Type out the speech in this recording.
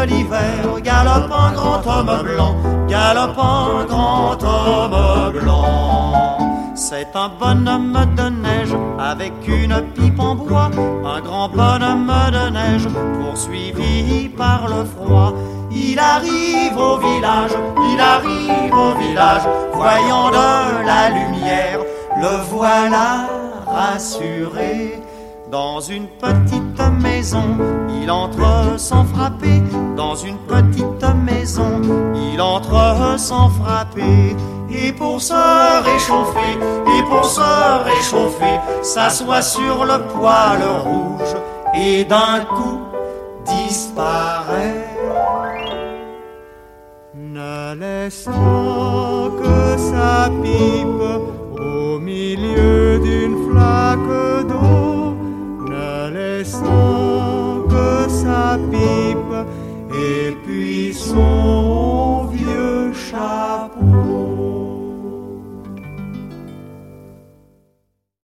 de l'hiver, galopant grand homme blanc, galopant grand homme blanc. C'est un bonhomme de neige avec une pipe en bois, un grand bonhomme de neige poursuivi par le froid. Il arrive au village, il arrive au village, voyant de la lumière, le voilà rassuré. Dans une petite maison, il entre sans frapper. Dans une petite maison, il entre sans frapper. Et pour se réchauffer, et pour se réchauffer, s'assoit sur le poêle rouge et d'un coup disparaît. Ne laissant que sa pipe au milieu d'une flaque d'eau, ne laissant que sa pipe et puis son vieux chapeau.